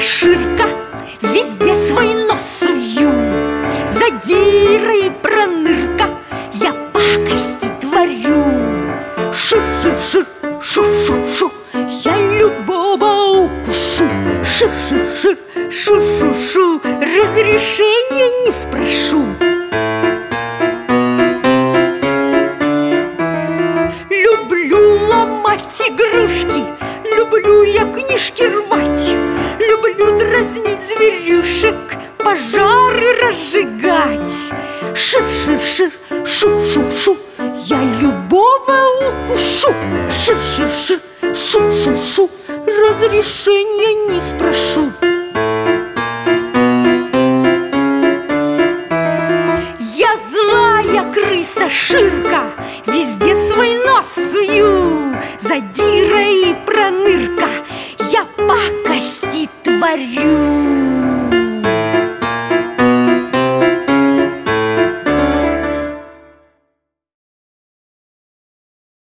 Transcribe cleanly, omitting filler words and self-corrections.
ширка, везде свой нос сую. Задира и пронырка, я пакости творю. Шир-шир-шир, шу-шу-шу, я любого укушу. Шир-шир-шир, шу-шу-шу, разрешения не спрошу. Люблю ломать игрушки, люблю я книжки рвать, люблю дразнить зверюшек, пожары разжигать. Шир-шир-шир, шу-шу-шу, я любого укушу. Шир-шир-шир, шу-шу-шу, разрешения не спрошу. Я злая крыса Ширка, везде свой нос сую. Задира и пронырка, я пакости творю.